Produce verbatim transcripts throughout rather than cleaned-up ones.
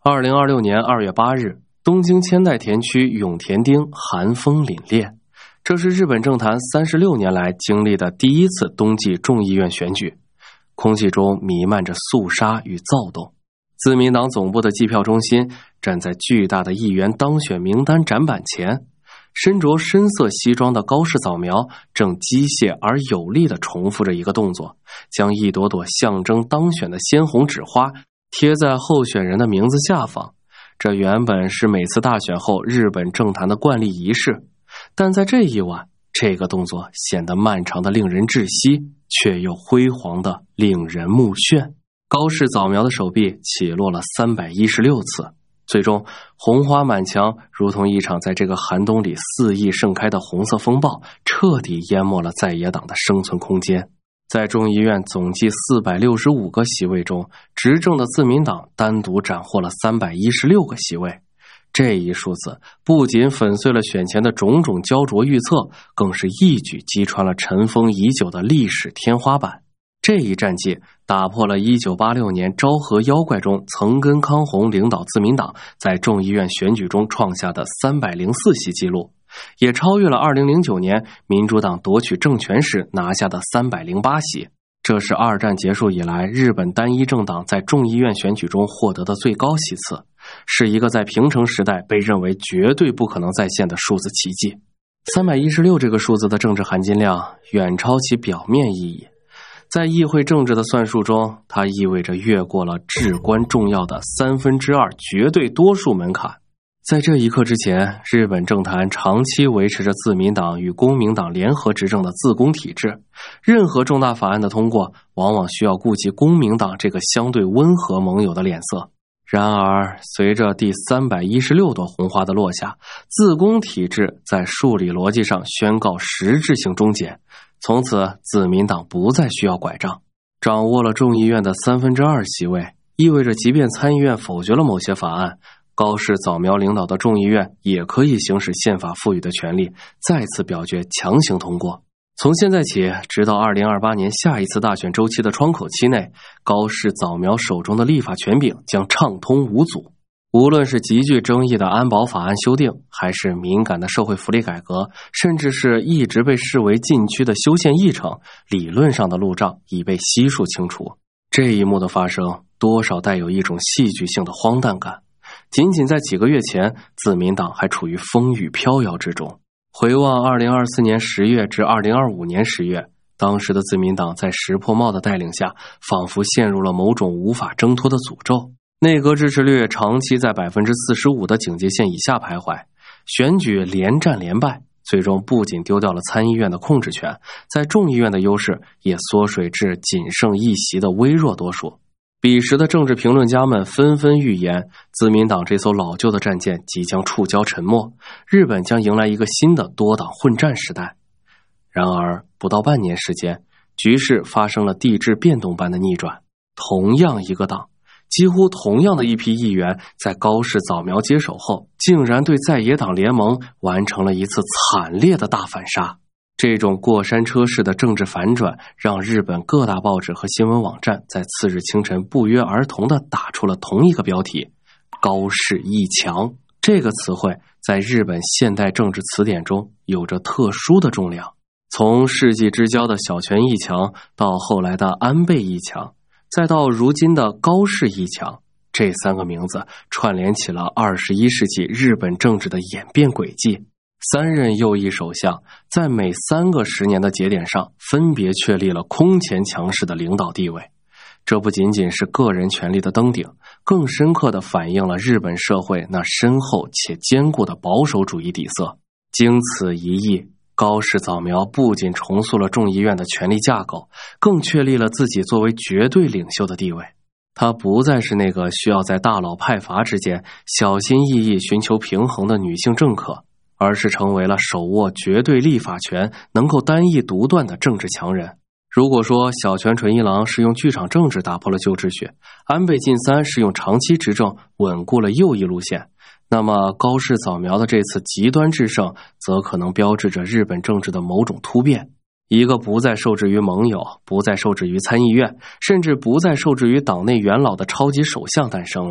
二零二六年二月八日，东京千代田区永田町寒风凛冽，这是日本政坛三十六年来经历的第一次冬季众议院选举，空气中弥漫着肃杀与躁动。自民党总部的计票中心站在巨大的议员当选名单展板前，身着深色西装的高市早苗正机械而有力地重复着一个动作，将一朵朵象征当选的鲜红纸花贴在候选人的名字下方。这原本是每次大选后日本政坛的惯例仪式，但在这一晚，这个动作显得漫长的令人窒息，却又辉煌的令人目眩。高市早苗的手臂起落了三百一十六次，最终红花满墙，如同一场在这个寒冬里肆意盛开的红色风暴，彻底淹没了在野党的生存空间。在众议院总计四百六十五个席位中，执政的自民党单独斩获了三百一十六个席位。这一数字不仅粉碎了选前的种种焦灼预测，更是一举击穿了尘封已久的历史天花板。这一战绩打破了一九八六年昭和妖怪中曾根康弘领导自民党在众议院选举中创下的三百零四席纪录，也超越了二零零九年民主党夺取政权时拿下的三百零八席。这是二战结束以来日本单一政党在众议院选举中获得的最高席次，是一个在平成时代被认为绝对不可能再现的数字奇迹。三百一十六这个数字的政治含金量远超其表面意义，在议会政治的算术中，它意味着越过了至关重要的三分之二绝对多数门槛。在这一刻之前，日本政坛长期维持着自民党与公民党联合执政的自公体制，任何重大法案的通过往往需要顾及公民党这个相对温和盟友的脸色。然而，随着第三百一十六朵红花的落下，自公体制在数理逻辑上宣告实质性终结，从此自民党不再需要拐杖。掌握了众议院的三分之二席位，意味着即便参议院否决了某些法案，高市早苗领导的众议院也可以行使宪法赋予的权利，再次表决强行通过。从现在起，直到二零二八年下一次大选周期的窗口期内，高市早苗手中的立法权柄将畅通无阻。无论是极具争议的安保法案修订，还是敏感的社会福利改革，甚至是一直被视为禁区的修宪议程，理论上的路障已被悉数清除。这一幕的发生，多少带有一种戏剧性的荒诞感。仅仅在几个月前，自民党还处于风雨飘摇之中。回望二零二四年十月至二零二五年十月，当时的自民党在石破茂的带领下，仿佛陷入了某种无法挣脱的诅咒。内阁支持率长期在 百分之四十五 的警戒线以下徘徊，选举连战连败，最终不仅丢掉了参议院的控制权，在众议院的优势也缩水至仅剩一席的微弱多数。彼时的政治评论家们纷纷预言，自民党这艘老旧的战舰即将触礁沉没，日本将迎来一个新的多党混战时代。然而，不到半年时间，局势发生了地质变动般的逆转。同样一个党，几乎同样的一批议员，在高市早苗接手后，竟然对在野党联盟完成了一次惨烈的大反杀。这种过山车式的政治反转，让日本各大报纸和新闻网站在次日清晨不约而同地打出了同一个标题：高市一强。这个词汇在日本现代政治词典中有着特殊的重量。从世纪之交的小泉一强，到后来的安倍一强，再到如今的高市一强，这三个名字串联起了二十一世纪日本政治的演变轨迹。三任右翼首相在每三个十年的节点上分别确立了空前强势的领导地位，这不仅仅是个人权力的登顶，更深刻地反映了日本社会那深厚且坚固的保守主义底色。经此一役，高市早苗不仅重塑了众议院的权力架构，更确立了自己作为绝对领袖的地位。她不再是那个需要在大佬派阀之间小心翼翼寻求平衡的女性政客，而是成为了手握绝对立法权、能够单翼独断的政治强人。如果说小泉纯一郎是用剧场政治打破了旧秩序，安倍晋三是用长期执政稳固了右翼路线，那么高市早苗的这次极端制胜，则可能标志着日本政治的某种突变。一个不再受制于盟友，不再受制于参议院，甚至不再受制于党内元老的超级首相诞生了。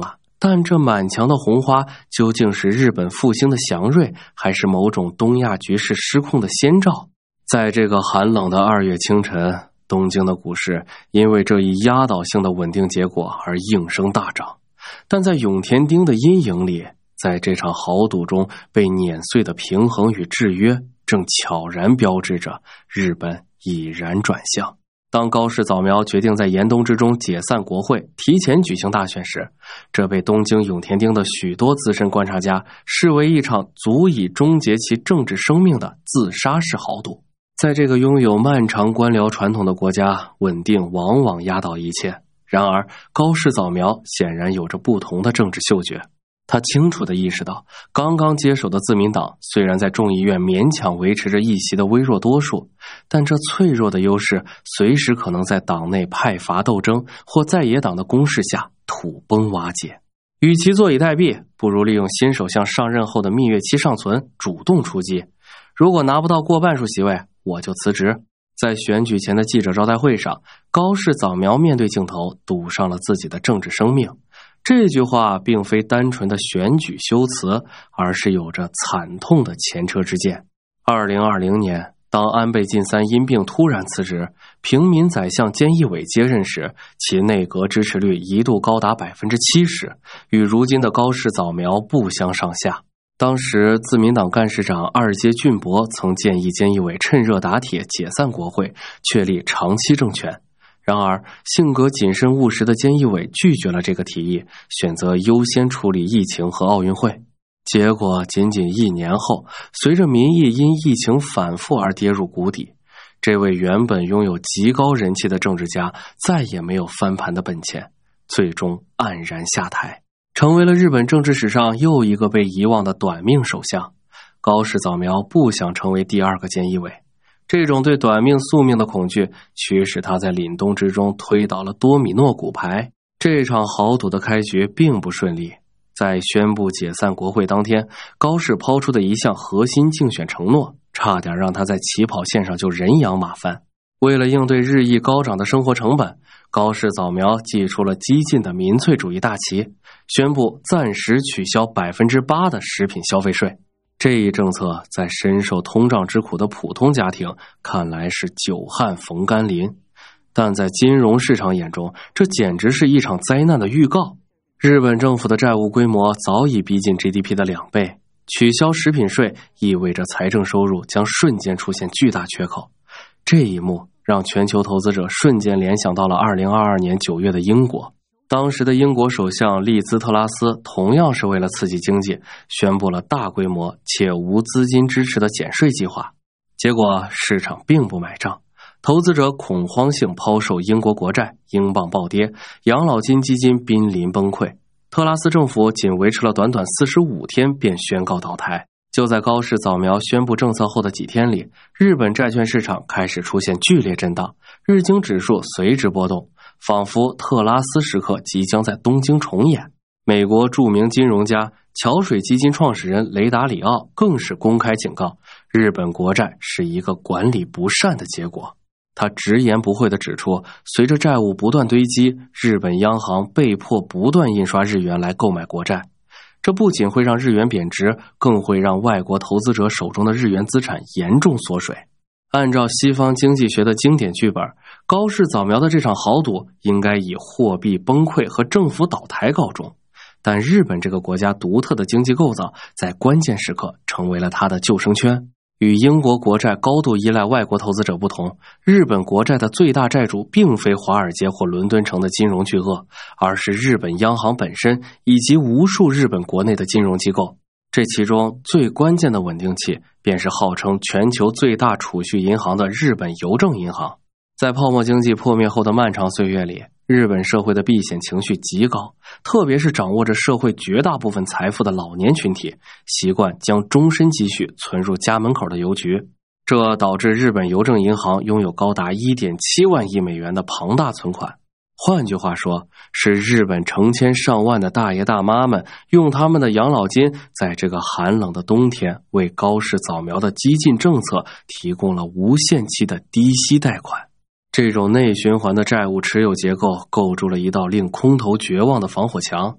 但这满墙的红花究竟是日本复兴的祥瑞，还是某种东亚局势失控的先兆？在这个寒冷的二月清晨，东京的股市因为这一压倒性的稳定结果而应声大涨。但在永田町的阴影里，在这场豪赌中被碾碎的平衡与制约，正悄然标志着日本已然转向。当高市早苗决定在严冬之中解散国会，提前举行大选时，这被东京永田町的许多资深观察家视为一场足以终结其政治生命的自杀式豪赌。在这个拥有漫长官僚传统的国家，稳定往往压倒一切。然而，高市早苗显然有着不同的政治嗅觉。他清楚地意识到，刚刚接手的自民党虽然在众议院勉强维持着一席的微弱多数，但这脆弱的优势随时可能在党内派阀斗争或在野党的攻势下土崩瓦解。与其坐以待毙，不如利用新首相上任后的蜜月期尚存，主动出击。如果拿不到过半数席位，我就辞职。在选举前的记者招待会上，高市早苗面对镜头赌上了自己的政治生命。这句话并非单纯的选举修辞，而是有着惨痛的前车之鉴。二零二零年，当安倍晋三因病突然辞职，平民宰相菅义伟接任时，其内阁支持率一度高达 百分之七十， 与如今的高市早苗不相上下。当时自民党干事长二阶俊博曾建议菅义伟趁热打铁解散国会，确立长期政权。然而，性格谨慎务实的菅义伟拒绝了这个提议，选择优先处理疫情和奥运会。结果，仅仅一年后，随着民意因疫情反复而跌入谷底，这位原本拥有极高人气的政治家再也没有翻盘的本钱，最终黯然下台，成为了日本政治史上又一个被遗忘的短命首相。高市早苗不想成为第二个菅义伟。这种对短命宿命的恐惧驱使他在凛冬之中推倒了多米诺骨牌。这场豪赌的开局并不顺利。在宣布解散国会当天，高市抛出的一项核心竞选承诺，差点让他在起跑线上就人仰马翻。为了应对日益高涨的生活成本，高市早苗祭出了激进的民粹主义大旗，宣布暂时取消 百分之八 的食品消费税。这一政策在深受通胀之苦的普通家庭看来是久旱逢甘霖，但在金融市场眼中，这简直是一场灾难的预告。日本政府的债务规模早已逼近 G D P 的两倍，取消食品税意味着财政收入将瞬间出现巨大缺口。这一幕让全球投资者瞬间联想到了二零二二年九月的英国。当时的英国首相利兹特拉斯同样是为了刺激经济，宣布了大规模且无资金支持的减税计划。结果市场并不买账，投资者恐慌性抛售英国国债，英镑暴跌，养老金基金濒临崩溃。特拉斯政府仅维持了短短四十五天便宣告倒台。就在高市早苗宣布政策后的几天里，日本债券市场开始出现剧烈震荡，日经指数随之波动，仿佛特拉斯时刻即将在东京重演。美国著名金融家桥水基金创始人雷达里奥更是公开警告，日本国债是一个管理不善的结果。他直言不讳地指出，随着债务不断堆积，日本央行被迫不断印刷日元来购买国债。这不仅会让日元贬值，更会让外国投资者手中的日元资产严重缩水。按照西方经济学的经典剧本，高市早苗的这场豪赌应该以货币崩溃和政府倒台告终。但日本这个国家独特的经济构造，在关键时刻成为了它的救生圈。与英国国债高度依赖外国投资者不同，日本国债的最大债主并非华尔街或伦敦城的金融巨鳄，而是日本央行本身以及无数日本国内的金融机构。这其中最关键的稳定器，便是号称全球最大储蓄银行的日本邮政银行。在泡沫经济破灭后的漫长岁月里，日本社会的避险情绪极高，特别是掌握着社会绝大部分财富的老年群体，习惯将终身积蓄存入家门口的邮局。这导致日本邮政银行拥有高达 一点七万亿美元的庞大存款。换句话说，是日本成千上万的大爷大妈们用他们的养老金，在这个寒冷的冬天，为高市早苗的激进政策提供了无限期的低息贷款。这种内循环的债务持有结构构筑了一道令空头绝望的防火墙。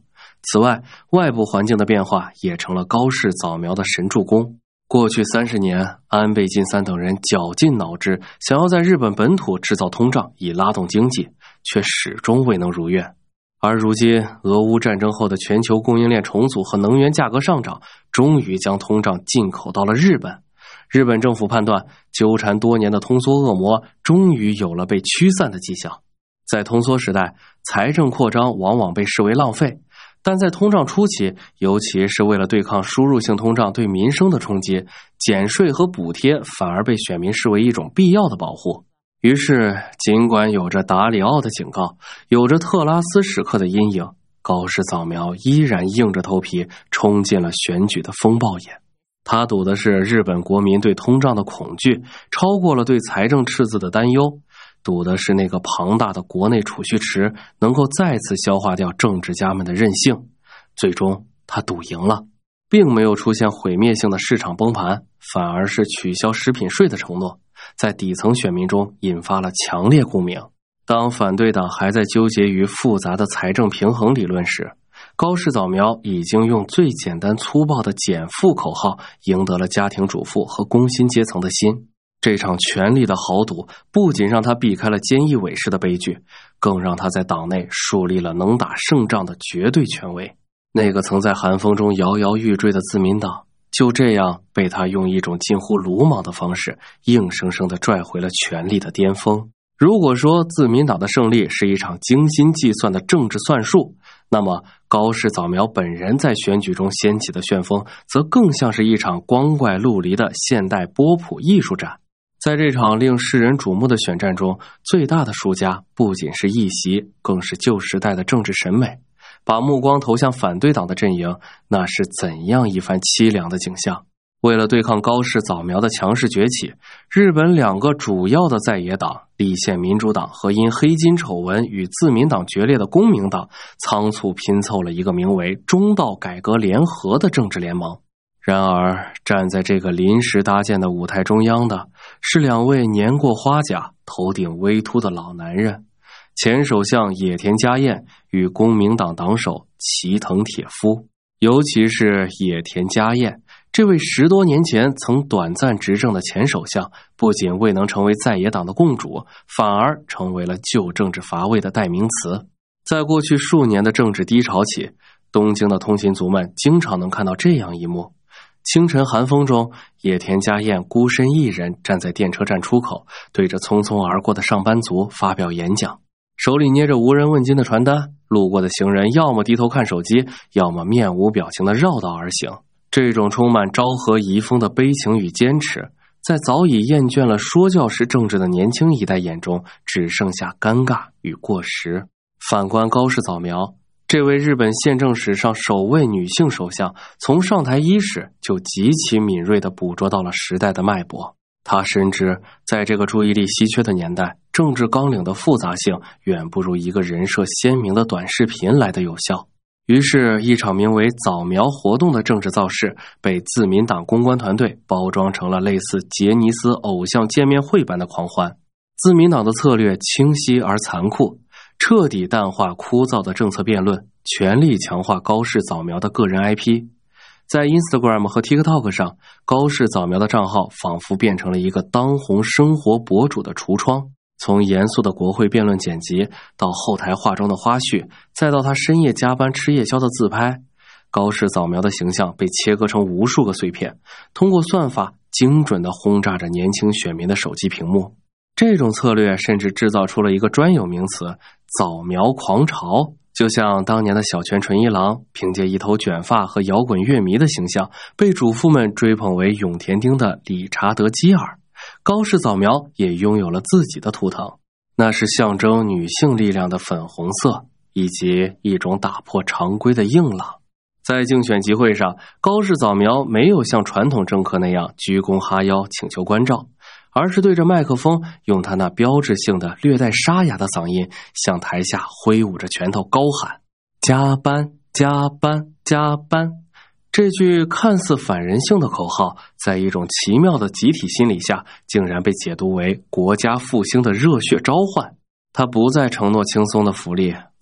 此外，外部环境的变化也成了高氏早苗的神助攻。过去三十年，安倍晋三等人绞尽脑汁，想要在日本本土制造通胀以拉动经济，却始终未能如愿。而如今，俄乌战争后的全球供应链重组和能源价格上涨，终于将通胀进口到了日本。日本政府判断，纠缠多年的通缩恶魔终于有了被驱散的迹象。在通缩时代，财政扩张往往被视为浪费，但在通胀初期，尤其是为了对抗输入性通胀对民生的冲击，减税和补贴反而被选民视为一种必要的保护。于是，尽管有着达里奥的警告，有着特拉斯时刻的阴影，高氏早苗依然硬着头皮冲进了选举的风暴眼。他赌的是日本国民对通胀的恐惧，超过了对财政赤字的担忧，赌的是那个庞大的国内储蓄池能够再次消化掉政治家们的任性。最终，他赌赢了，并没有出现毁灭性的市场崩盘，反而是取消食品税的承诺，在底层选民中引发了强烈共鸣。当反对党还在纠结于复杂的财政平衡理论时，高氏早苗已经用最简单粗暴的减负口号赢得了家庭主妇和工薪阶层的心。这场权力的豪赌不仅让他避开了菅义伟式的悲剧，更让他在党内树立了能打胜仗的绝对权威。那个曾在寒风中摇摇欲坠的自民党，就这样被他用一种近乎鲁莽的方式硬生生地拽回了权力的巅峰。如果说自民党的胜利是一场精心计算的政治算术，那么高氏早苗本人在选举中掀起的旋风，则更像是一场光怪陆离的现代波普艺术战。在这场令世人瞩目的选战中，最大的输家不仅是议席，更是旧时代的政治审美。把目光投向反对党的阵营，那是怎样一番凄凉的景象。为了对抗高氏早苗的强势崛起，日本两个主要的在野党立宪民主党和因黑金丑闻与自民党决裂的公明党仓促拼凑了一个名为中道改革联合的政治联盟。然而，站在这个临时搭建的舞台中央的是两位年过花甲、头顶微秃的老男人，前首相野田佳彦与公明党党首齐藤铁夫。尤其是野田佳彦，这位十多年前曾短暂执政的前首相，不仅未能成为在野党的共主，反而成为了旧政治乏味的代名词。在过去数年的政治低潮期，东京的通勤族们经常能看到这样一幕：清晨寒风中，野田佳彦孤身一人站在电车站出口，对着匆匆而过的上班族发表演讲，手里捏着无人问津的传单，路过的行人要么低头看手机，要么面无表情地绕道而行。这种充满昭和遗风的悲情与坚持，在早已厌倦了说教式政治的年轻一代眼中，只剩下尴尬与过时。反观高氏早苗，这位日本宪政史上首位女性首相，从上台伊始就极其敏锐地捕捉到了时代的脉搏。他深知，在这个注意力稀缺的年代，政治纲领的复杂性远不如一个人设鲜明的短视频来得有效。于是，一场名为早苗活动的政治造势，被自民党公关团队包装成了类似杰尼斯偶像见面会般的狂欢。自民党的策略清晰而残酷，彻底淡化枯燥的政策辩论，全力强化高氏早苗的个人 I P。在 Instagram 和 TikTok 上，高氏早苗的账号仿佛变成了一个当红生活博主的橱窗。从严肃的国会辩论剪辑，到后台化妆的花絮，再到他深夜加班吃夜宵的自拍，高氏早苗的形象被切割成无数个碎片，通过算法精准地轰炸着年轻选民的手机屏幕。这种策略甚至制造出了一个专有名词——早苗狂潮。就像当年的小泉纯一郎，凭借一头卷发和摇滚乐迷的形象，被主妇们追捧为永田町的理查德基尔。高氏早苗也拥有了自己的图腾，那是象征女性力量的粉红色，以及一种打破常规的硬朗。在竞选集会上，高氏早苗没有像传统政客那样鞠躬哈腰请求关照，而是对着麦克风，用他那标志性的略带沙哑的嗓音，向台下挥舞着拳头高喊：加班加班加班。这句看似反人性的口号，在一种奇妙的集体心理下，竟然被解读为国家复兴的热血召唤。他不再承诺轻松的福利，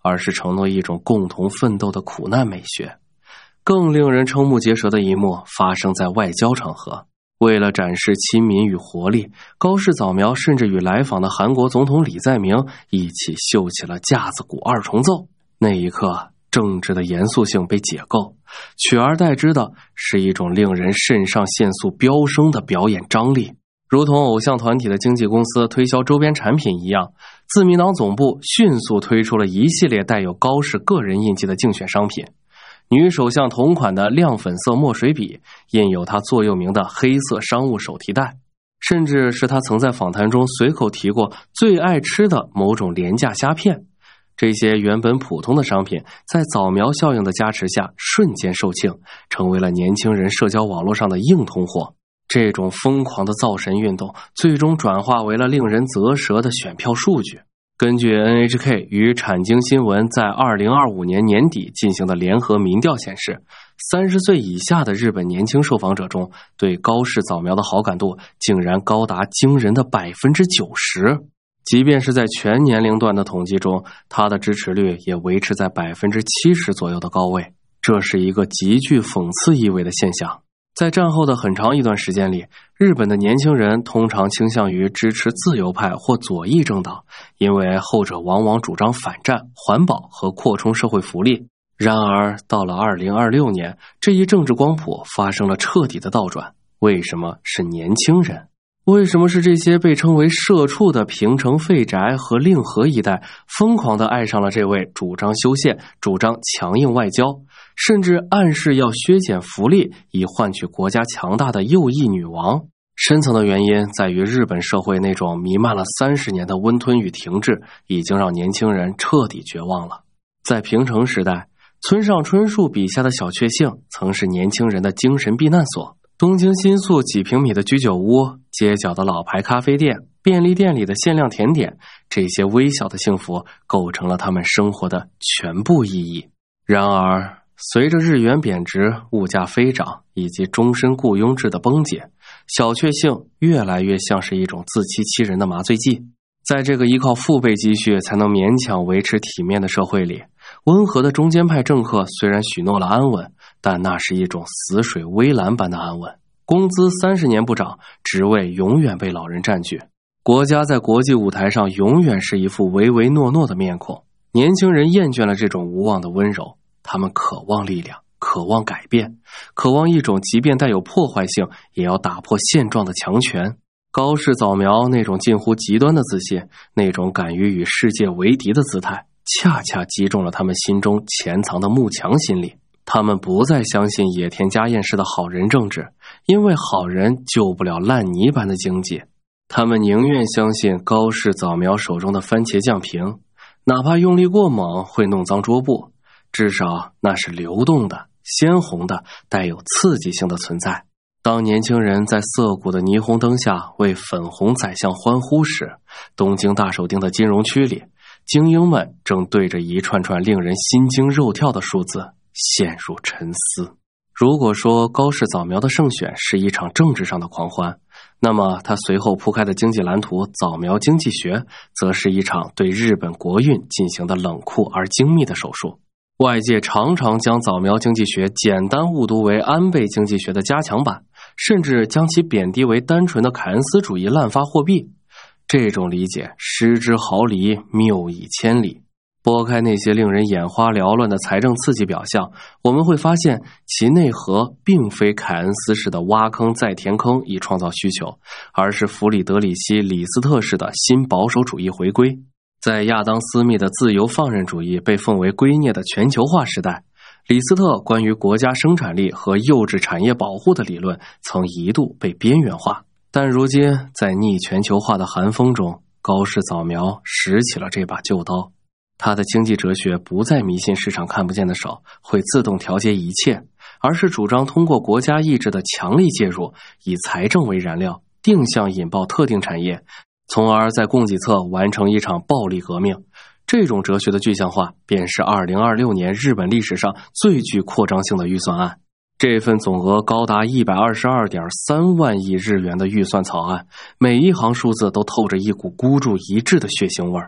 而是承诺一种共同奋斗的苦难美学。更令人瞠目结舌的一幕发生在外交场合。为了展示亲民与活力，高市早苗甚至与来访的韩国总统李在明一起秀起了架子鼓二重奏。那一刻，政治的严肃性被解构，取而代之的是一种令人肾上腺素飙升的表演张力。如同偶像团体的经纪公司推销周边产品一样，自民党总部迅速推出了一系列带有高市个人印记的竞选商品。女首相同款的亮粉色墨水笔，印有她座右铭的黑色商务手提袋，甚至是她曾在访谈中随口提过最爱吃的某种廉价虾片。这些原本普通的商品，在早苗效应的加持下瞬间售罄，成为了年轻人社交网络上的硬通货。这种疯狂的造神运动最终转化为了令人啧舌的选票数据。根据 N H K 与产经新闻在二零二五年年底进行的联合民调显示，三十岁以下的日本年轻受访者中，对高市早苗的好感度竟然高达惊人的 百分之九十。 即便是在全年龄段的统计中，他的支持率也维持在 百分之七十 左右的高位，这是一个极具讽刺意味的现象。在战后的很长一段时间里，日本的年轻人通常倾向于支持自由派或左翼政党，因为后者往往主张反战、环保和扩充社会福利。然而到了二零二六年，这一政治光谱发生了彻底的倒转。为什么是年轻人？为什么是这些被称为社畜的平成废宅和令和一代疯狂地爱上了这位主张修宪、主张强硬外交，甚至暗示要削减福利以换取国家强大的右翼女王？深层的原因在于日本社会那种弥漫了三十年的温吞与停滞，已经让年轻人彻底绝望了。在平成时代，村上春树笔下的小确幸曾是年轻人的精神避难所。东京新宿几平米的居酒屋，街角的老牌咖啡店，便利店里的限量甜点，这些微小的幸福构成了他们生活的全部意义。然而，随着日元贬值、物价飞涨以及终身雇佣制的崩解，小确幸越来越像是一种自欺欺人的麻醉剂。在这个依靠父辈积蓄才能勉强维持体面的社会里，温和的中间派政客虽然许诺了安稳，但那是一种死水微澜般的安稳。工资三十年不涨，职位永远被老人占据。国家在国际舞台上永远是一副唯唯诺诺的面孔。年轻人厌倦了这种无望的温柔，他们渴望力量，渴望改变，渴望一种即便带有破坏性，也要打破现状的强权。高市早苗那种近乎极端的自信，那种敢于与世界为敌的姿态，恰恰击中了他们心中潜藏的慕强心理。他们不再相信野田佳彦式的好人政治，因为好人救不了烂泥般的经济。他们宁愿相信高市早苗手中的番茄酱瓶，哪怕用力过猛会弄脏桌布，至少那是流动的、鲜红的、带有刺激性的存在。当年轻人在涩谷的霓虹灯下为粉红宰相欢呼时，东京大手町的金融区里，精英们正对着一串串令人心惊肉跳的数字陷入沉思。如果说高市早苗的胜选是一场政治上的狂欢，那么他随后铺开的经济蓝图早苗经济学则是一场对日本国运进行的冷酷而精密的手术。外界常常将早苗经济学简单误读为安倍经济学的加强版，甚至将其贬低为单纯的凯恩斯主义滥发货币。这种理解失之毫厘，谬以千里。拨开那些令人眼花缭乱的财政刺激表象，我们会发现其内核并非凯恩斯式的挖坑再填坑以创造需求，而是弗里德里希·李斯特式的新保守主义回归。在亚当·斯密的自由放任主义被奉为圭臬的全球化时代，李斯特关于国家生产力和幼稚产业保护的理论曾一度被边缘化。但如今在逆全球化的寒风中，高市早苗拾起了这把旧刀。他的经济哲学不再迷信市场看不见的手会自动调节一切，而是主张通过国家意志的强力介入，以财政为燃料，定向引爆特定产业，从而在供给侧完成一场暴力革命。这种哲学的具象化便是二零二六年日本历史上最具扩张性的预算案。这份总额高达 一百二十二点三万亿日元的预算草案，每一行数字都透着一股孤注一掷的血腥味儿。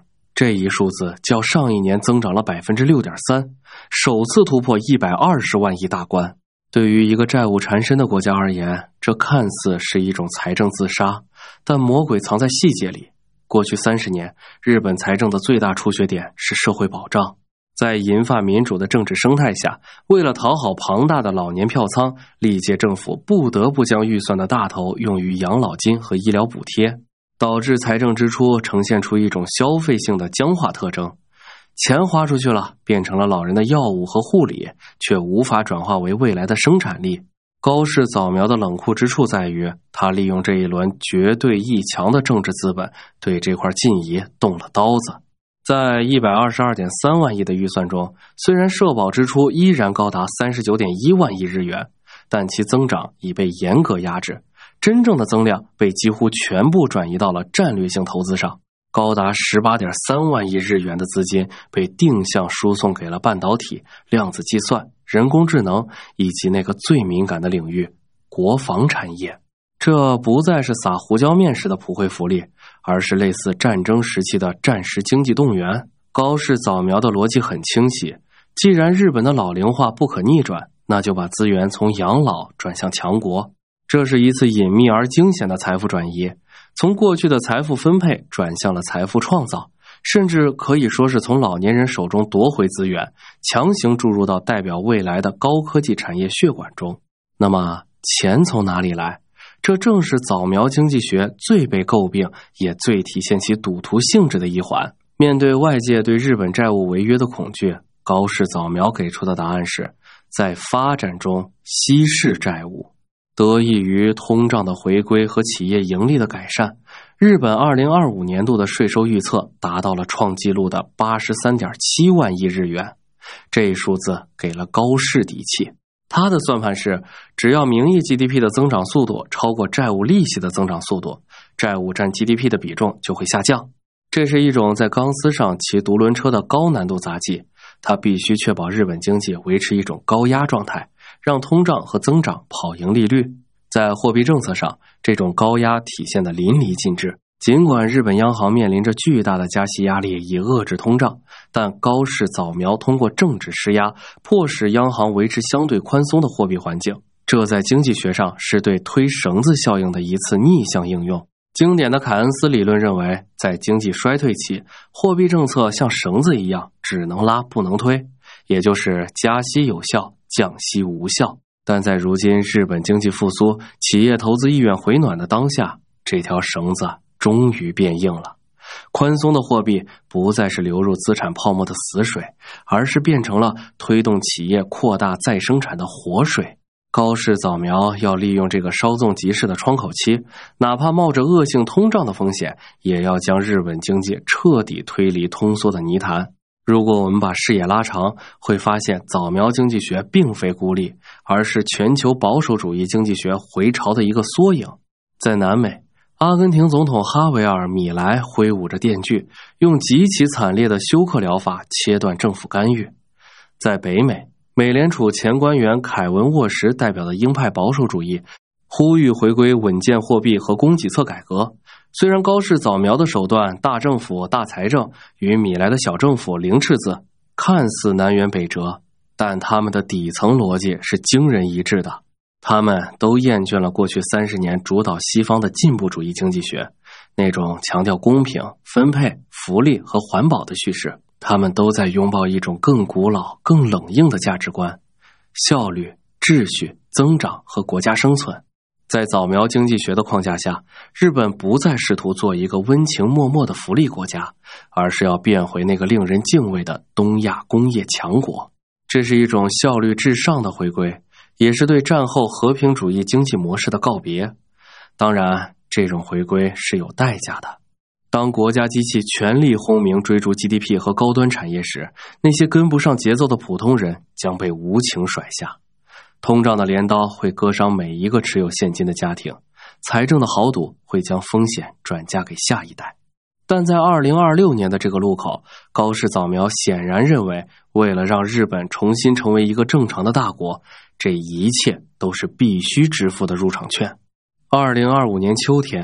这一数字较上一年增长了 百分之六点三， 首次突破一百二十万亿大关。对于一个债务缠身的国家而言，这看似是一种财政自杀，但魔鬼藏在细节里。过去三十年，日本财政的最大出血点是社会保障。在银发民主的政治生态下，为了讨好庞大的老年票仓，历届政府不得不将预算的大头用于养老金和医疗补贴，导致财政支出呈现出一种消费性的僵化特征。钱花出去了，变成了老人的药物和护理，却无法转化为未来的生产力。高市早苗的冷酷之处在于，他利用这一轮绝对异强的政治资本，对这块劲夷动了刀子。在 一百二十二点三万亿的预算中，虽然社保支出依然高达 三十九点一万亿日元，但其增长已被严格压制，真正的增量被几乎全部转移到了战略性投资上。高达 十八点三万亿日元的资金被定向输送给了半导体、量子计算、人工智能以及那个最敏感的领域——国防产业。这不再是撒胡椒面式的普惠福利，而是类似战争时期的战时经济动员。高市早苗的逻辑很清晰，既然日本的老龄化不可逆转，那就把资源从养老转向强国。这是一次隐秘而惊险的财富转移，从过去的财富分配转向了财富创造，甚至可以说是从老年人手中夺回资源，强行注入到代表未来的高科技产业血管中。那么钱从哪里来？这正是早苗经济学最被诟病也最体现其赌徒性质的一环。面对外界对日本债务违约的恐惧，高市早苗给出的答案是在发展中稀释债务。得益于通胀的回归和企业盈利的改善，日本二零二五年度的税收预测达到了创纪录的 八十三点七万亿日元，这一数字给了高市底气。他的算盘是，只要名义 G D P 的增长速度超过债务利息的增长速度，债务占 G D P 的比重就会下降。这是一种在钢丝上骑独轮车的高难度杂技，它必须确保日本经济维持一种高压状态，让通胀和增长跑赢利率。在货币政策上，这种高压体现得淋漓尽致。尽管日本央行面临着巨大的加息压力以遏制通胀，但高市早苗通过政治施压，迫使央行维持相对宽松的货币环境。这在经济学上是对推绳子效应的一次逆向应用。经典的凯恩斯理论认为，在经济衰退期，货币政策像绳子一样，只能拉不能推，也就是加息有效，降息无效。但在如今日本经济复苏、企业投资意愿回暖的当下，这条绳子终于变硬了。宽松的货币不再是流入资产泡沫的死水，而是变成了推动企业扩大再生产的活水。高市早苗要利用这个稍纵即逝的窗口期，哪怕冒着恶性通胀的风险，也要将日本经济彻底推离通缩的泥潭。如果我们把视野拉长，会发现早苗经济学并非孤立，而是全球保守主义经济学回潮的一个缩影。在南美，阿根廷总统哈维尔·米莱挥舞着电锯，用极其惨烈的休克疗法切断政府干预。在北美，美联储前官员凯文·沃什代表的鹰派保守主义呼吁回归稳健货币和供给侧改革。虽然高市早苗的手段大政府大财政与米莱的小政府零赤字看似南辕北辙，但他们的底层逻辑是惊人一致的。他们都厌倦了过去三十年主导西方的进步主义经济学，那种强调公平、分配、福利和环保的叙事。他们都在拥抱一种更古老、更冷硬的价值观：效率、秩序、增长和国家生存。在早苗经济学的框架下，日本不再试图做一个温情脉脉的福利国家，而是要变回那个令人敬畏的东亚工业强国。这是一种效率至上的回归，也是对战后和平主义经济模式的告别。当然，这种回归是有代价的。当国家机器全力轰鸣追逐 G D P 和高端产业时，那些跟不上节奏的普通人将被无情甩下。通胀的镰刀会割伤每一个持有现金的家庭，财政的豪赌会将风险转嫁给下一代。但在二零二六年的这个路口，高市早苗显然认为，为了让日本重新成为一个正常的大国，这一切都是必须支付的入场券。二零二五年秋天，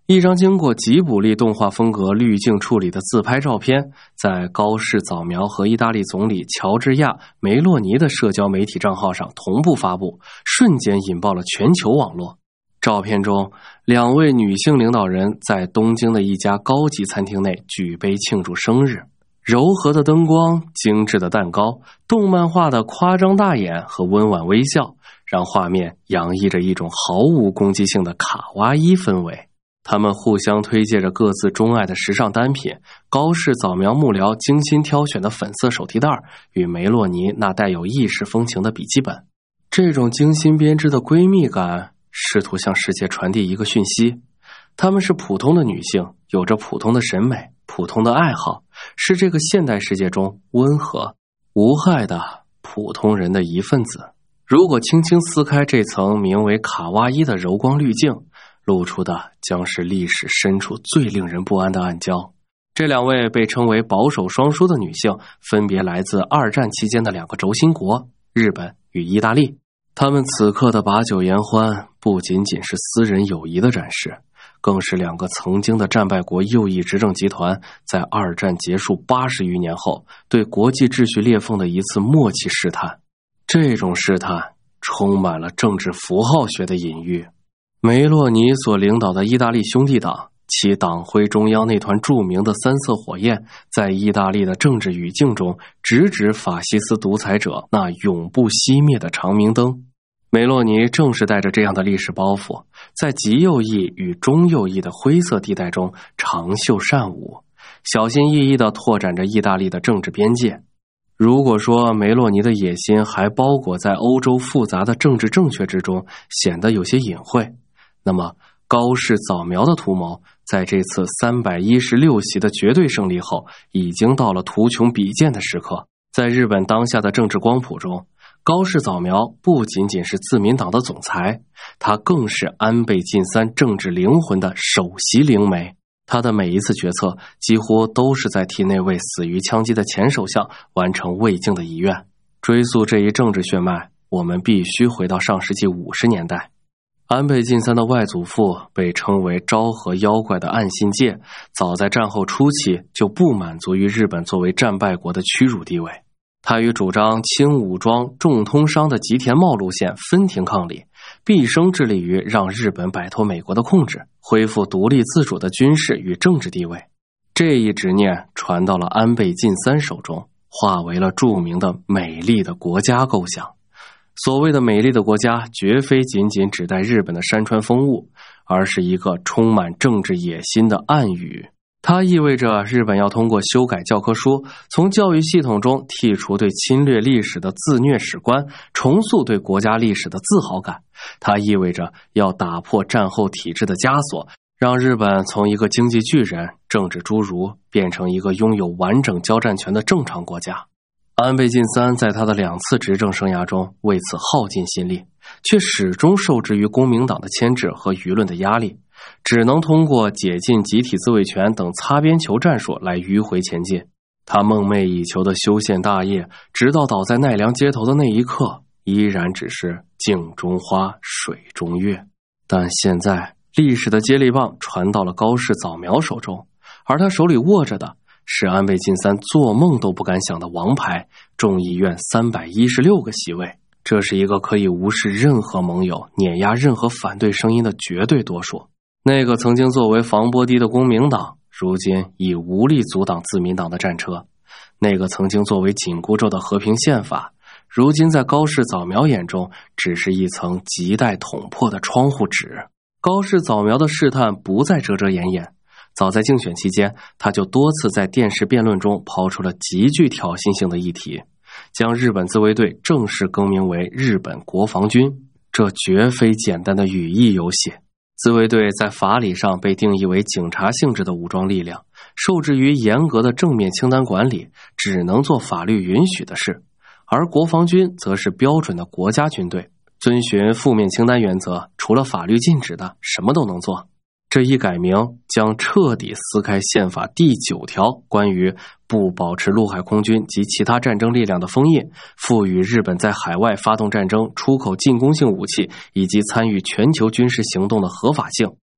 一张经过吉卜力动画风格滤镜处理的自拍照片，在高市早苗和意大利总理乔治亚·梅洛尼的社交媒体账号上同步发布，瞬间引爆了全球网络。照片中，两位女性领导人在东京的一家高级餐厅内举杯庆祝生日。柔和的灯光、精致的蛋糕、动漫化的夸张大眼和温婉微笑，让画面洋溢着一种毫无攻击性的卡哇伊氛围。他们互相推介着各自钟爱的时尚单品，高市早苗幕僚精心挑选的粉色手提袋与梅洛尼那带有意式风情的笔记本。这种精心编织的闺蜜感试图向世界传递一个讯息：她们是普通的女性，有着普通的审美、普通的爱好，是这个现代世界中温和、无害的普通人的一份子。如果轻轻撕开这层名为卡哇伊的柔光滤镜，露出的将是历史深处最令人不安的暗礁。这两位被称为保守双输的女性，分别来自二战期间的两个轴心国日本与意大利。她们此刻的把酒言欢，不仅仅是私人友谊的展示，更是两个曾经的战败国右翼执政集团在二战结束八十余年后对国际秩序裂缝的一次默契试探。这种试探充满了政治符号学的隐喻。梅洛尼所领导的意大利兄弟党，其党徽中央那团著名的三色火焰，在意大利的政治语境中直指法西斯独裁者那永不熄灭的长明灯。梅洛尼正是带着这样的历史包袱，在极右翼与中右翼的灰色地带中长袖善舞，小心翼翼地拓展着意大利的政治边界。如果说梅洛尼的野心还包裹在欧洲复杂的政治正确之中，显得有些隐晦，那么高市早苗的图谋在这次三百一十六席的绝对胜利后，已经到了图穷匕见的时刻。在日本当下的政治光谱中，高市早苗不仅仅是自民党的总裁，他更是安倍晋三政治灵魂的首席灵媒。他的每一次决策几乎都是在替那位死于枪击的前首相完成未尽的遗愿。追溯这一政治血脉，我们必须回到上世纪五十年代。安倍晋三的外祖父被称为昭和妖怪的岸信介，早在战后初期就不满足于日本作为战败国的屈辱地位。他与主张轻武装重通商的吉田茂路线分庭抗礼，毕生致力于让日本摆脱美国的控制，恢复独立自主的军事与政治地位。这一执念传到了安倍晋三手中，化为了著名的美丽的国家构想。所谓的美丽的国家，绝非仅仅指代日本的山川风物，而是一个充满政治野心的暗语。它意味着日本要通过修改教科书，从教育系统中剔除对侵略历史的自虐史观，重塑对国家历史的自豪感。它意味着要打破战后体制的枷锁，让日本从一个经济巨人、政治侏儒变成一个拥有完整交战权的正常国家。安倍晋三在他的两次执政生涯中为此耗尽心力，却始终受制于公民党的牵制和舆论的压力，只能通过解禁集体自卫权等擦边球战术来迂回前进。他梦寐以求的修宪大业，直到倒在奈良街头的那一刻，依然只是镜中花水中月。但现在历史的接力棒传到了高市早苗手中，而他手里握着的是安倍晋三做梦都不敢想的王牌，众议院三百一十六个席位。这是一个可以无视任何盟友、碾压任何反对声音的绝对多数。那个曾经作为防波堤的公民党，如今已无力阻挡自民党的战车。那个曾经作为紧箍咒的和平宪法，如今在高市早苗眼中只是一层亟待捅破的窗户纸。高市早苗的试探不再遮遮掩掩，早在竞选期间，他就多次在电视辩论中抛出了极具挑衅性的议题，将日本自卫队正式更名为日本国防军。这绝非简单的语义游戏。自卫队在法理上被定义为警察性质的武装力量，受制于严格的正面清单管理，只能做法律允许的事，而国防军则是标准的国家军队，遵循负面清单原则，除了法律禁止的什么都能做。这一改名将彻底撕开宪法第九条关于不保持陆海空军及其他战争力量的封印，赋予日本在海外发动战争、出口进攻性武器以及参与全球军事行动的合法性。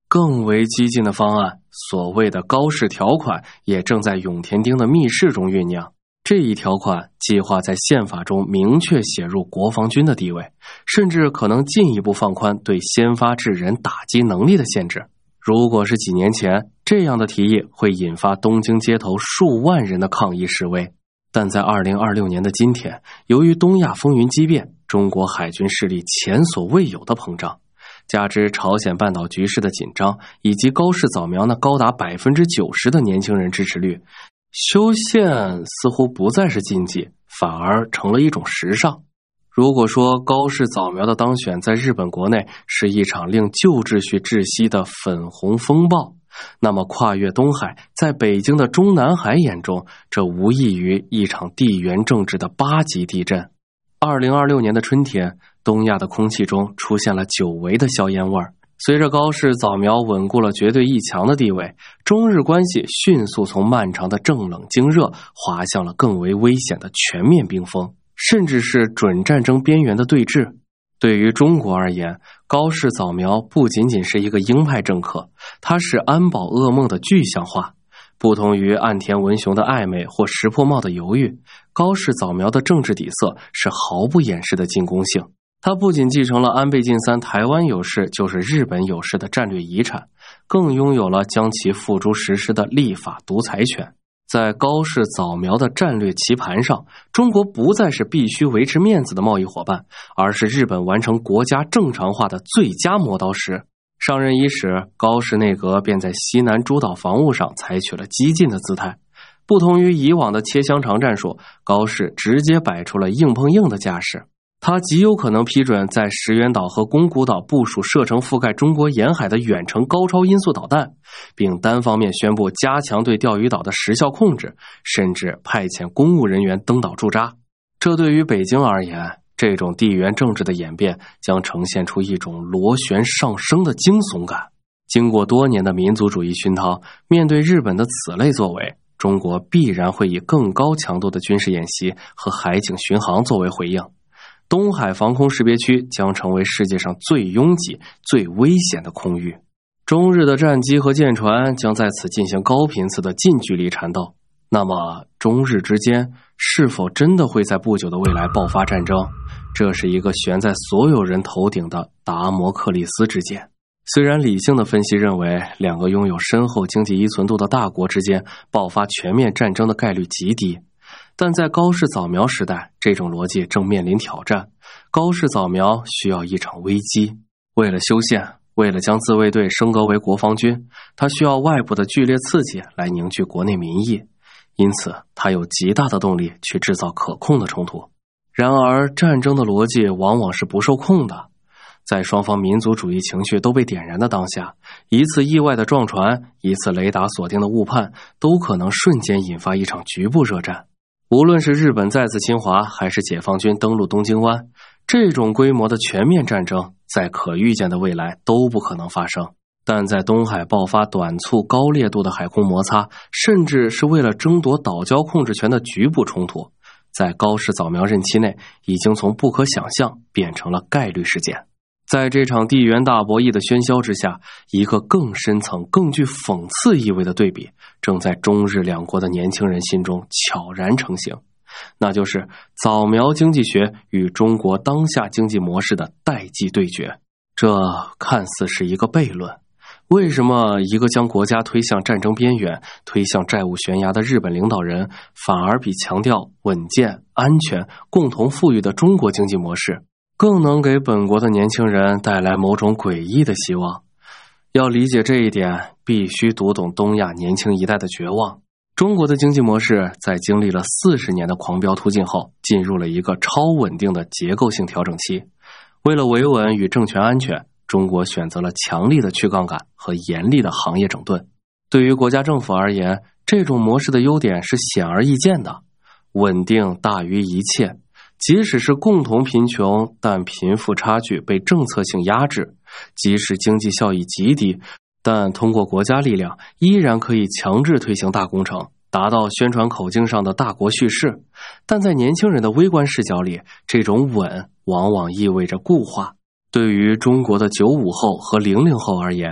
更为激进的方案，所谓的高氏条款，也正在永田町的密室中酝酿。这一条款计划在宪法中明确写入国防军的地位，甚至可能进一步放宽对先发制人打击能力的限制。如果是几年前，这样的提议会引发东京街头数万人的抗议示威。但在二零二六年的今天，由于东亚风云激变，中国海军势力前所未有的膨胀，加之朝鲜半岛局势的紧张，以及高市早苗那高达 百分之九十 的年轻人支持率，修宪似乎不再是禁忌，反而成了一种时尚。如果说高市早苗的当选在日本国内是一场令旧秩序窒息的粉红风暴，那么跨越东海，在北京的中南海眼中，这无异于一场地缘政治的八级地震。二零二六年的春天，东亚的空气中出现了久违的硝烟味儿。随着高市早苗稳固了绝对一强的地位，中日关系迅速从漫长的正冷经热滑向了更为危险的全面冰封，甚至是准战争边缘的对峙。对于中国而言，高市早苗不仅仅是一个鹰派政客，他是安保噩梦的具象化。不同于岸田文雄的暧昧或石破茂的犹豫，高市早苗的政治底色是毫不掩饰的进攻性。他不仅继承了安倍晋三台湾有事就是日本有事的战略遗产，更拥有了将其付诸实施的立法独裁权。在高市早苗的战略棋盘上，中国不再是必须维持面子的贸易伙伴，而是日本完成国家正常化的最佳磨刀石。上任伊始，高市内阁便在西南诸岛防务上采取了激进的姿态。不同于以往的切香肠战术，高市直接摆出了硬碰硬的架势。他极有可能批准在石垣岛和宫古岛部署射程覆盖中国沿海的远程高超音速导弹，并单方面宣布加强对钓鱼岛的时效控制，甚至派遣公务人员登岛驻扎。这对于北京而言，这种地缘政治的演变将呈现出一种螺旋上升的惊悚感。经过多年的民族主义熏陶，面对日本的此类作为，中国必然会以更高强度的军事演习和海警巡航作为回应。东海防空识别区将成为世界上最拥挤、最危险的空域。中日的战机和舰船将在此进行高频次的近距离缠斗。那么，中日之间是否真的会在不久的未来爆发战争？这是一个悬在所有人头顶的达摩克利斯之剑。虽然理性的分析认为，两个拥有深厚经济依存度的大国之间爆发全面战争的概率极低，但在高市早苗时代，这种逻辑正面临挑战。高市早苗需要一场危机，为了修宪，为了将自卫队升格为国防军，他需要外部的剧烈刺激来凝聚国内民意，因此他有极大的动力去制造可控的冲突。然而，战争的逻辑往往是不受控的。在双方民族主义情绪都被点燃的当下，一次意外的撞船，一次雷达锁定的误判，都可能瞬间引发一场局部热战。无论是日本再次侵华，还是解放军登陆东京湾，这种规模的全面战争在可预见的未来都不可能发生。但在东海爆发短促高烈度的海空摩擦，甚至是为了争夺岛礁控制权的局部冲突，在高市早苗任期内已经从不可想象变成了概率事件。在这场地缘大博弈的喧嚣之下，一个更深层、更具讽刺意味的对比正在中日两国的年轻人心中悄然成型，那就是早苗经济学与中国当下经济模式的代际对决。这看似是一个悖论，为什么一个将国家推向战争边缘、推向债务悬崖的日本领导人，反而比强调稳健、安全、共同富裕的中国经济模式更能给本国的年轻人带来某种诡异的希望？要理解这一点，必须读懂东亚年轻一代的绝望。中国的经济模式在经历了四十年的狂飙突进后，进入了一个超稳定的结构性调整期。为了维稳与政权安全，中国选择了强力的去杠杆和严厉的行业整顿。对于国家政府而言，这种模式的优点是显而易见的，稳定大于一切。即使是共同贫穷，但贫富差距被政策性压制；即使经济效益极低，但通过国家力量依然可以强制推行大工程，达到宣传口径上的大国叙事。但在年轻人的微观视角里，这种稳往往意味着固化。对于中国的九五后和零零后而言，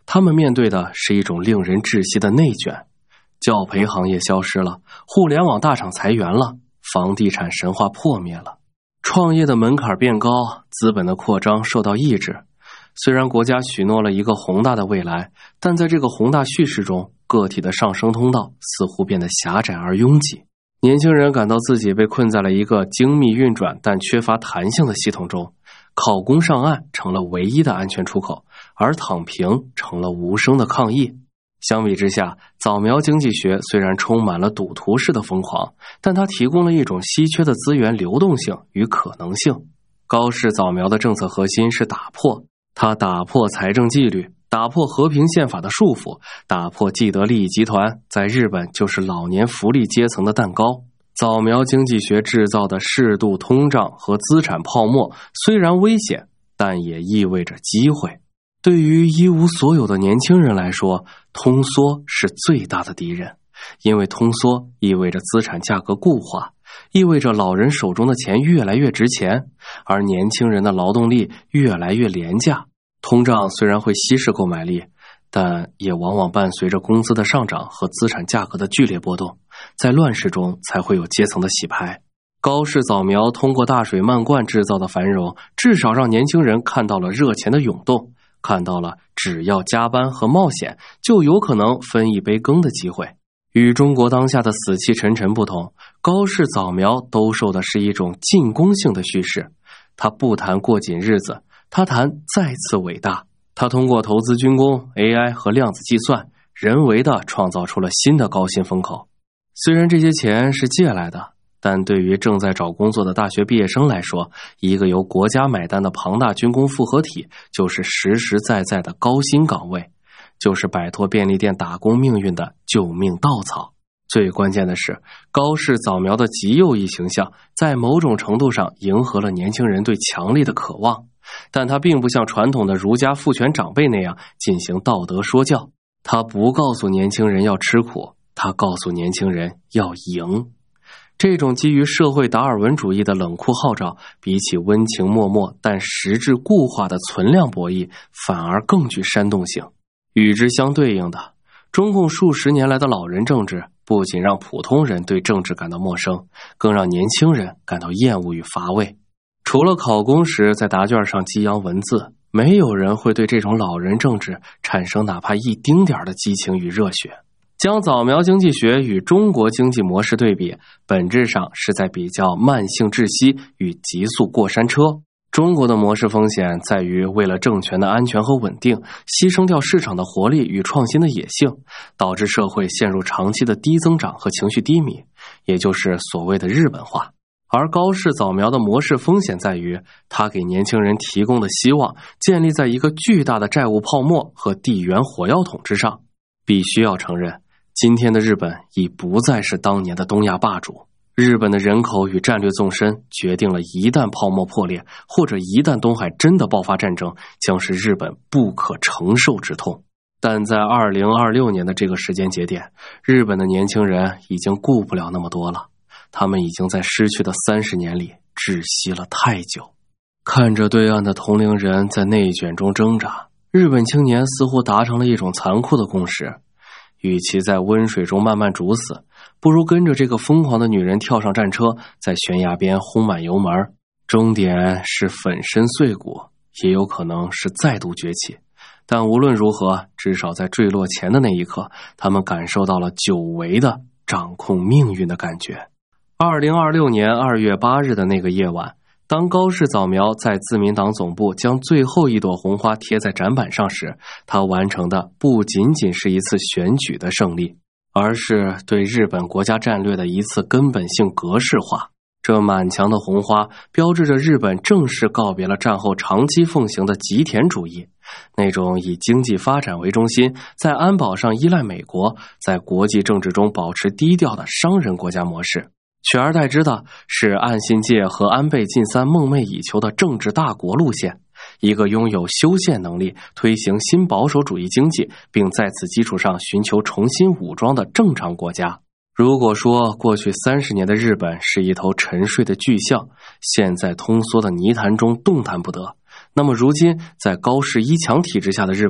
他们面对的是一种令人窒息的内卷。教培行业消失了，互联网大厂裁员了，房地产神话破灭了，创业的门槛变高，资本的扩张受到抑制。虽然国家许诺了一个宏大的未来，但在这个宏大叙事中，个体的上升通道似乎变得狭窄而拥挤。年轻人感到自己被困在了一个精密运转但缺乏弹性的系统中，考公上岸成了唯一的安全出口，而躺平成了无声的抗议。相比之下，早苗经济学虽然充满了赌徒式的疯狂，但它提供了一种稀缺的资源流动性与可能性。高市早苗的政策核心是打破，它打破财政纪律，打破和平宪法的束缚，打破既得利益集团在日本就是老年福利阶层的蛋糕。早苗经济学制造的适度通胀和资产泡沫虽然危险，但也意味着机会。对于一无所有的年轻人来说，通缩是最大的敌人，因为通缩意味着资产价格固化，意味着老人手中的钱越来越值钱，而年轻人的劳动力越来越廉价。通胀虽然会稀释购买力，但也往往伴随着工资的上涨和资产价格的剧烈波动，在乱世中才会有阶层的洗牌。高市早苗通过大水漫灌制造的繁荣，至少让年轻人看到了热钱的涌动，看到了只要加班和冒险就有可能分一杯羹的机会。与中国当下的死气沉沉不同，高市早苗兜售的是一种进攻性的叙事。他不谈过紧日子，他谈再次伟大。他通过投资军工、A I 和量子计算，人为地创造出了新的高薪风口。虽然这些钱是借来的，但对于正在找工作的大学毕业生来说，一个由国家买单的庞大军工复合体就是实实在在的高薪岗位，就是摆脱便利店打工命运的救命稻草。最关键的是，高市早苗的极右翼形象在某种程度上迎合了年轻人对强力的渴望，但他并不像传统的儒家父权长辈那样进行道德说教。他不告诉年轻人要吃苦，他告诉年轻人要赢。这种基于社会达尔文主义的冷酷号召，比起温情脉脉但实质固化的存量博弈，反而更具煽动性。与之相对应的，中共数十年来的老人政治不仅让普通人对政治感到陌生，更让年轻人感到厌恶与乏味。除了考公时在答卷上激扬文字，没有人会对这种老人政治产生哪怕一丁点的激情与热血。将早苗经济学与中国经济模式对比，本质上是在比较慢性窒息与急速过山车。中国的模式风险在于为了政权的安全和稳定，牺牲掉市场的活力与创新的野性，导致社会陷入长期的低增长和情绪低迷，也就是所谓的日本化。而高市早苗的模式风险在于，它给年轻人提供的希望建立在一个巨大的债务泡沫和地缘火药桶之上。必须要承认，今天的日本已不再是当年的东亚霸主。日本的人口与战略纵深决定了一旦泡沫破裂，或者一旦东海真的爆发战争，将是日本不可承受之痛。但在二零二六年的这个时间节点，日本的年轻人已经顾不了那么多了，他们已经在失去的三十年里窒息了太久。看着对岸的同龄人在内卷中挣扎，日本青年似乎达成了一种残酷的共识，与其在温水中慢慢煮死，不如跟着这个疯狂的女人跳上战车，在悬崖边轰满油门，终点是粉身碎骨，也有可能是再度崛起。但无论如何，至少在坠落前的那一刻，他们感受到了久违的掌控命运的感觉。二零二六年二月八日的那个夜晚，当高市早苗在自民党总部将最后一朵红花贴在展板上时，他完成的不仅仅是一次选举的胜利，而是对日本国家战略的一次根本性格式化。这满墙的红花标志着日本正式告别了战后长期奉行的吉田主义，那种以经济发展为中心，在安保上依赖美国，在国际政治中保持低调的商人国家模式。取而代之的是岸信介和安倍晋三梦寐以求的政治大国路线，一个拥有修宪能力、推行新保守主义经济，并在此基础上寻求重新武装的正常国家。如果说过去三十年的日本是一头沉睡的巨象，现在通缩的泥潭中动弹不得，那么如今在高市一强体制下的日本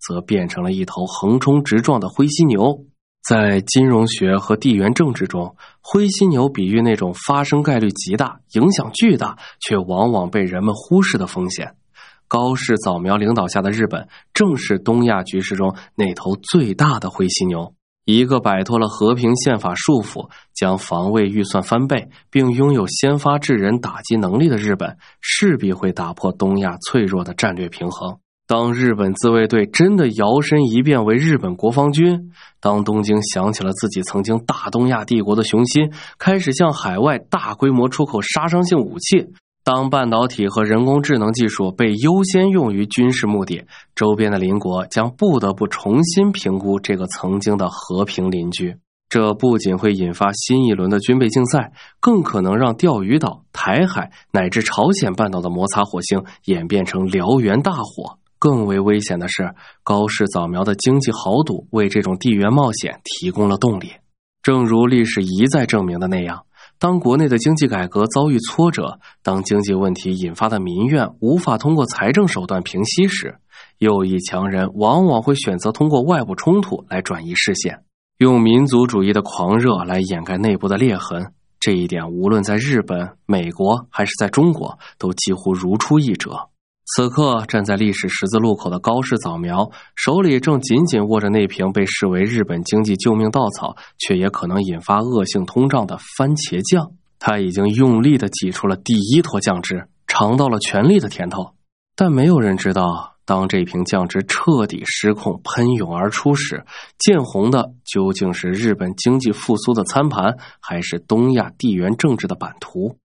则变成了一头横冲直撞的灰犀牛。在金融学和地缘政治中，灰犀牛比喻那种发生概率极大、影响巨大，却往往被人们忽视的风险。高市早苗领导下的日本，正是东亚局势中那头最大的灰犀牛。一个摆脱了和平宪法束缚，将防卫预算翻倍，并拥有先发制人打击能力的日本，势必会打破东亚脆弱的战略平衡。当日本自卫队真的摇身一变为日本国防军，当东京想起了自己曾经大东亚帝国的雄心，开始向海外大规模出口杀伤性武器，当半导体和人工智能技术被优先用于军事目的，周边的邻国将不得不重新评估这个曾经的和平邻居。这不仅会引发新一轮的军备竞赛，更可能让钓鱼岛、台海乃至朝鲜半岛的摩擦火星演变成燎原大火。更为危险的是，高市早苗的经济豪赌为这种地缘冒险提供了动力。正如历史一再证明的那样，当国内的经济改革遭遇挫折，当经济问题引发的民怨无法通过财政手段平息时，右翼强人往往会选择通过外部冲突来转移视线，用民族主义的狂热来掩盖内部的裂痕。这一点无论在日本、美国还是在中国，都几乎如出一辙。此刻站在历史十字路口的高市早苗，手里正紧紧握着那瓶被视为日本经济救命稻草，却也可能引发恶性通胀的番茄酱。他已经用力地挤出了第一坨酱汁，尝到了权力的甜头。但没有人知道，当这瓶酱汁彻底失控喷涌而出时，见红的究竟是日本经济复苏的餐盘，还是东亚地缘政治的版图？